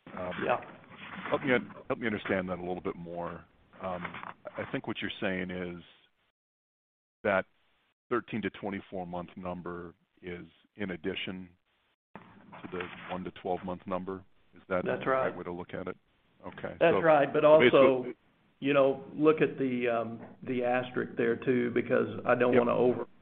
Help me understand that a little bit more. I think what you're saying is that 13 to 24 month number is in addition to the 1 to 12 month number. Is that That's the right. right way to look at it? Okay. That's right, but also, you know, look at the asterisk there too, because I don't want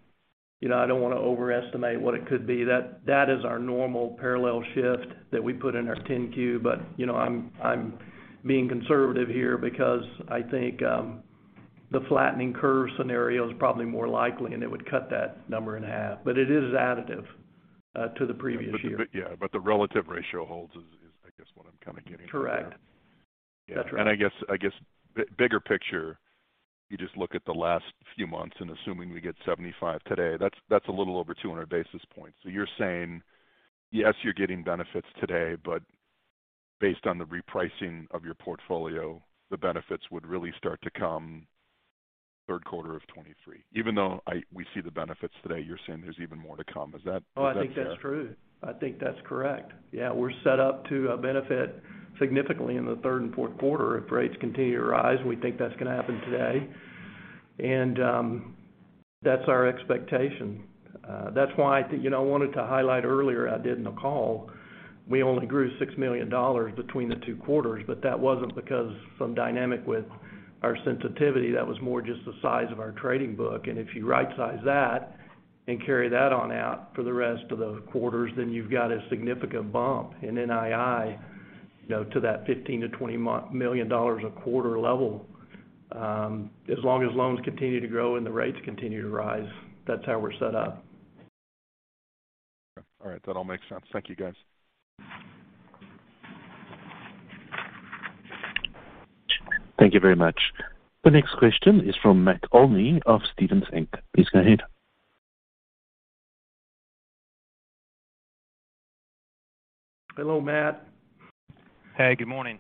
to overestimate what it could be. That is our normal parallel shift that we put in our 10-Q, but you know, I'm being conservative here because I think the flattening curve scenario is probably more likely, and it would cut that number in half. But it is additive to the previous year. But the relative ratio holds is I guess what I'm kind of getting. Correct. Yeah. That's right. And I guess bigger picture, you just look at the last few months, and assuming we get 75 today, that's a little over 200 basis points. So you're saying, yes, you're getting benefits today, but based on the repricing of your portfolio, the benefits would really start to come third quarter of 23. Even though we see the benefits today, you're saying there's even more to come. Is that? I think that's true. I think that's correct. Yeah, we're set up to benefit significantly in the third and fourth quarter if rates continue to rise. We think that's going to happen today, and that's our expectation. That's why I wanted to highlight earlier, I did in the call, we only grew $6 million between the two quarters, but that wasn't because some dynamic with our sensitivity. That was more just the size of our trading book. And if you right size that and carry that on out for the rest of the quarters, then you've got a significant bump in NII, to that $15 to $20 million a quarter level. As long as loans continue to grow and the rates continue to rise, that's how we're set up. All right, that all makes sense. Thank you, guys. Thank you very much. The next question is from Matt Olney of Stephens Inc. Please go ahead. Hello, Matt. Hey, good morning.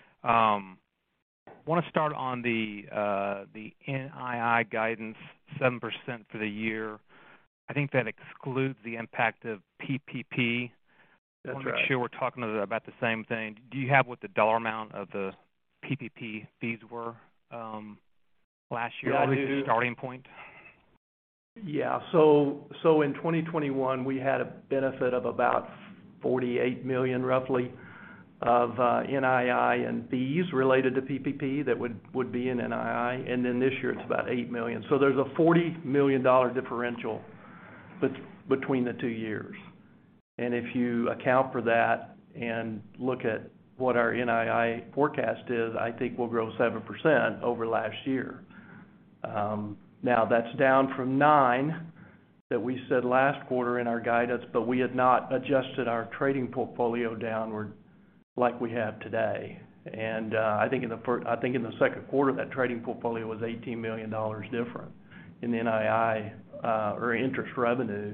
Want to start on the NII guidance, 7% for the year. I think that excludes the impact of PPP. That's want to right. make sure we're talking about the same thing. Do you have what the dollar amount of the PPP fees were last year? Yeah, I or do. The starting point? Yeah. So in 2021, we had a benefit of about $48 million, roughly, of NII and fees related to PPP that would be in NII, and then this year it's about $8 million. So there's a $40 million differential between the 2 years. And if you account for that and look at what our NII forecast is, I think we'll grow 7% over last year. Now that's down from 9 that we said last quarter in our guidance, but we had not adjusted our trading portfolio downward like we have today. And I think in the second quarter that trading portfolio was $18 million different in NII or interest revenue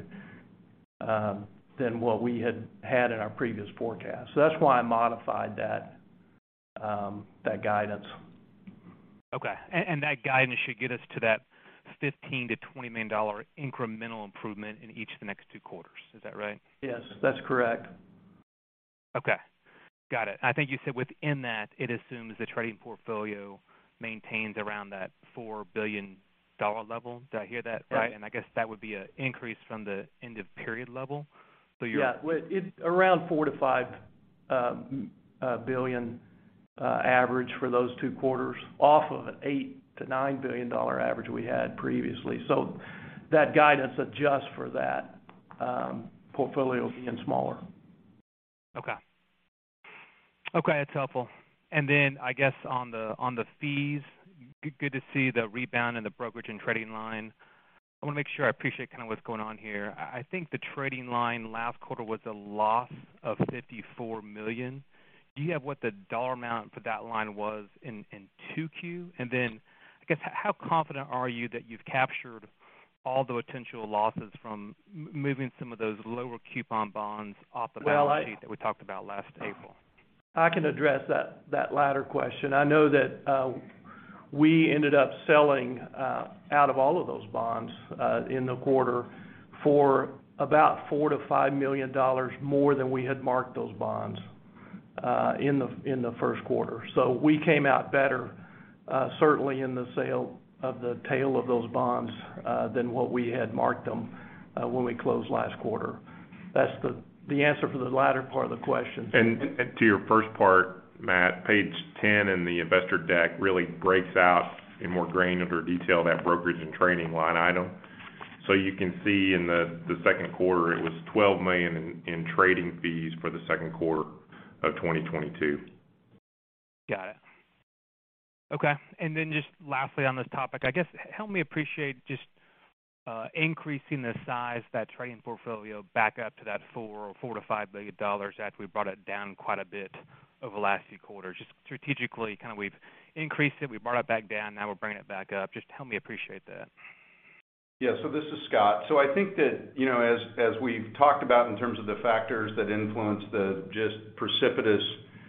than what we had in our previous forecast. So that's why I modified that guidance. Okay, and that guidance should get us to that $15 to $20 million incremental improvement in each of the next 2 quarters. Is that right? Yes, that's correct. Okay, got it. I think you said within that it assumes the trading portfolio maintains around that $4 billion level. Did I hear that right? And I guess that would be an increase from the end of period level. So around 4 to 5 billion average for those 2 quarters, off of an $8 to $9 billion average we had previously. So that guidance adjusts for that portfolio being smaller. Okay, that's helpful. And then I guess on the fees, good to see the rebound in the brokerage and trading line. I want to make sure I appreciate kind of what's going on here. I think the trading line last quarter was a loss of $54 million. Do you have what the dollar amount for that line was in 2Q? And then I guess how confident are you that you've captured all the potential losses from moving some of those lower coupon bonds off the balance sheet that we talked about last April? I can address that latter question. I know that we ended up selling out of all of those bonds in the quarter for about $4 to $5 million more than we had marked those bonds in the first quarter. So we came out better, certainly in the sale of the tail of those bonds than what we had marked them when we closed last quarter. That's the answer for the latter part of the question. And to your first part, Matt, page 10 in the investor deck really breaks out in more granular detail that brokerage and trading line item. So you can see in the second quarter it was $12 million in trading fees for the second quarter of 2022. Got it. Okay, and then just lastly on this topic, I guess help me appreciate just increasing the size of that trading portfolio back up to that $4 to $5 billion after we brought it down quite a bit over the last few quarters. Just strategically, kind of we've increased it, we brought it back down, now we're bringing it back up. Just help me appreciate that. Yeah, so this is Scott. So I think that, as we've talked about in terms of the factors that influence the just precipitous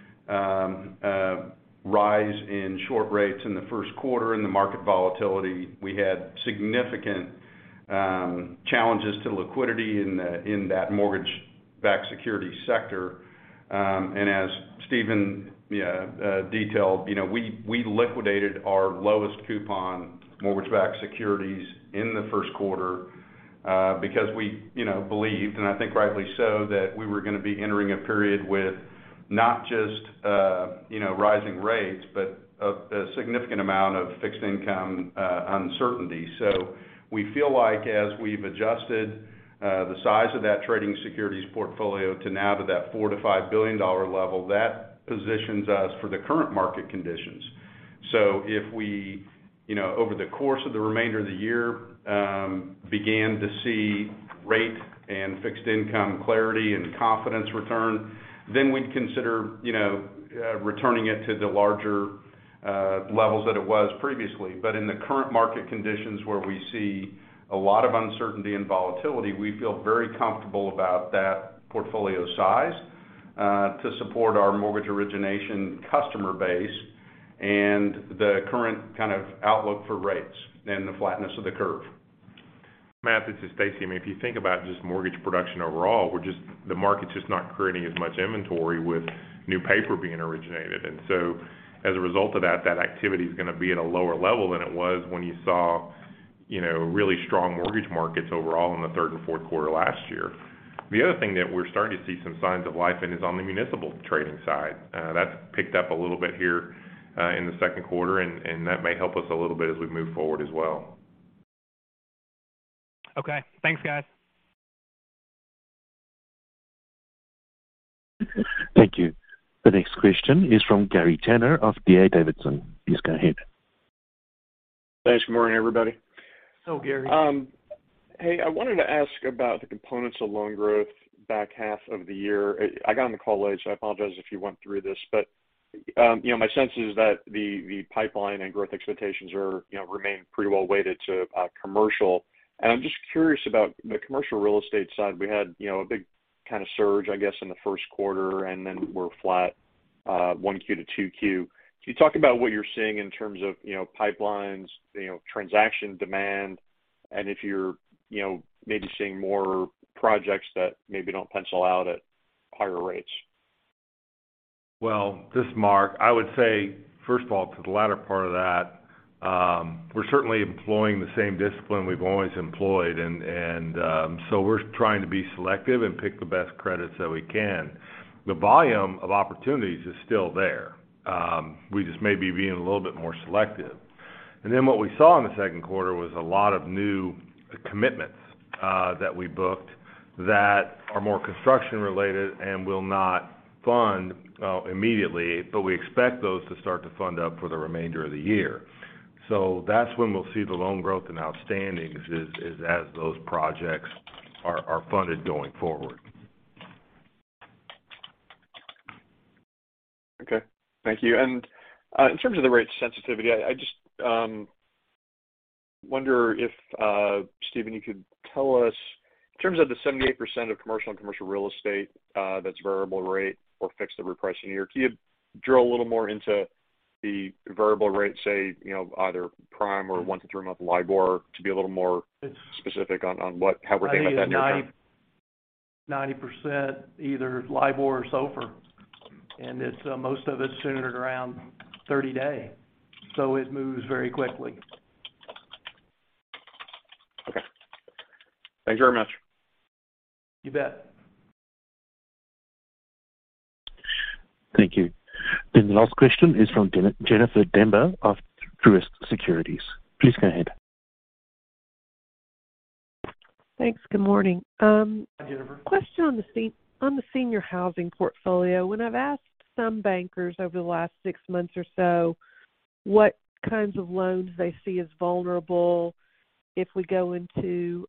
rise in short rates in the first quarter and the market volatility, we had significant challenges to liquidity in that mortgage-backed security sector. And as Stephen detailed, we liquidated our lowest coupon mortgage-backed securities in the first quarter because we believed, and I think rightly so, that we were going to be entering a period with not just rising rates, but a significant amount of fixed income uncertainty. So we feel like as we've adjusted the size of that trading securities portfolio to that $4 to $5 billion level, that positions us for the current market conditions. So if we, over the course of the remainder of the year, began to see rate and fixed income clarity and confidence return, then we'd consider, returning it to the larger levels that it was previously. But in the current market conditions where we see a lot of uncertainty and volatility, we feel very comfortable about that portfolio size to support our mortgage origination customer base and the current kind of outlook for rates and the flatness of the curve. Matt, this is Stacy. I mean, if you think about just mortgage production overall, the market's just not creating as much inventory with new paper being originated. And so as a result of that activity is going to be at a lower level than it was when you saw, really strong mortgage markets overall in the third and fourth quarter last year. The other thing that we're starting to see some signs of life in is on the municipal trading side. That's picked up a little bit here in the second quarter, and that may help us a little bit as we move forward as well. Okay. Thanks, guys. Thank you. The next question is from Gary Tenner of D.A. Davidson. Please go ahead. Thanks. Good morning, everybody. Oh, Gary. Hey, I wanted to ask about the components of loan growth back half of the year. I got on the call late, so I apologize if you went through this. But, my sense is that the pipeline and growth expectations are, remain pretty well weighted to commercial. And I'm just curious about the commercial real estate side. We had, a big kind of surge, I guess, in the first quarter, and then we're flat 1Q to 2Q. Can you talk about what you're seeing in terms of, pipelines, transaction demand, and if you're, maybe seeing more projects that maybe don't pencil out at higher rates? Well, this is Mark. I would say, first of all, to the latter part of that, we're certainly employing the same discipline we've always employed, and so we're trying to be selective and pick the best credits that we can. The volume of opportunities is still there. We just may be being a little bit more selective. And then what we saw in the second quarter was a lot of new commitments that we booked that are more construction related and will not fund immediately, but we expect those to start to fund up for the remainder of the year. So that's when we'll see the loan growth and outstandings is as those projects are funded going forward. Okay, thank you. And in terms of the rate sensitivity, I just wonder if, Stephen, you could tell us, in terms of the 78% of commercial and commercial real estate that's variable rate or fixed at repricing year, can you drill a little more into the variable rate, say, either prime or 1 to 3 month LIBOR, to be a little more specific on how we're thinking about that near term? 90% either LIBOR or SOFR, and it's most of it's centered around 30-day, so it moves very quickly. Okay. Thanks very much. You bet. Thank you. Then the last question is from Jennifer Demba of Truist Securities. Please go ahead. Thanks. Good morning. Hi, Jennifer. Question on the senior housing portfolio. When I've asked some bankers over the last 6 months or so what kinds of loans they see as vulnerable if we go into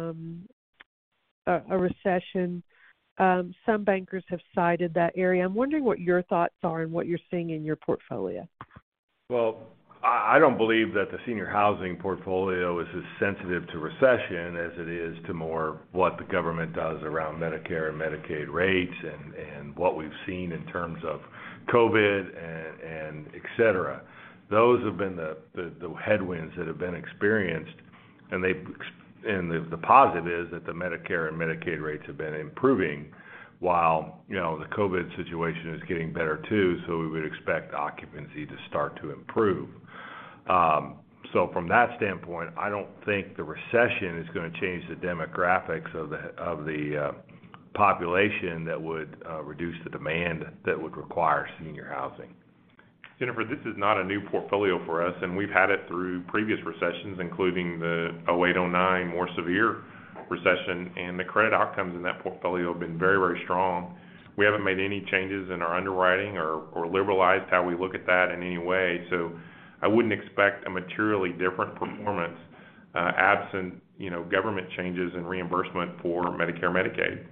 a recession, some bankers have cited that area. I'm wondering what your thoughts are and what you're seeing in your portfolio. Well, I don't believe that the senior housing portfolio is as sensitive to recession as it is to more what the government does around Medicare and Medicaid rates and what we've seen in terms of COVID and et cetera. Those have been the headwinds that have been experienced, and the positive is that the Medicare and Medicaid rates have been improving while, the COVID situation is getting better too, so we would expect occupancy to start to improve. So from that standpoint, I don't think the recession is going to change the demographics of the population that would reduce the demand that would require senior housing. Jennifer, this is not a new portfolio for us, and we've had it through previous recessions, including the 08-09 more severe recession, and the credit outcomes in that portfolio have been very, very strong. We haven't made any changes in our underwriting or liberalized how we look at that in any way, so I wouldn't expect a materially different performance absent, government changes in reimbursement for Medicare, Medicaid.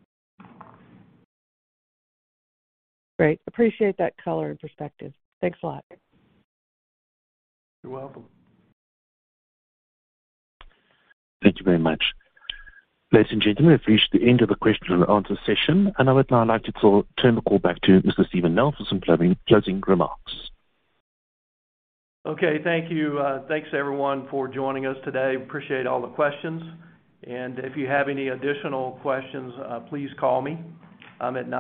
Great. Appreciate that color and perspective. Thanks a lot. You're welcome. Thank you very much. Ladies and gentlemen, we've reached the end of the question and answer session, and I would now like to turn the call back to Mr. Steven Nell for some closing remarks. Okay, thank you. Thanks everyone for joining us today. Appreciate all the questions. And if you have any additional questions, please call me. I'm at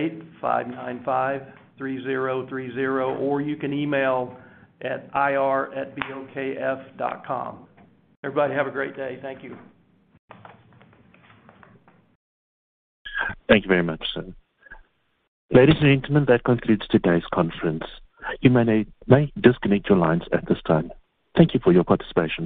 918-595-3030, or you can email at ir@bokf.com. Everybody have a great day. Thank you. Thank you very much, sir. Ladies and gentlemen, that concludes today's conference. You may disconnect your lines at this time. Thank you for your participation.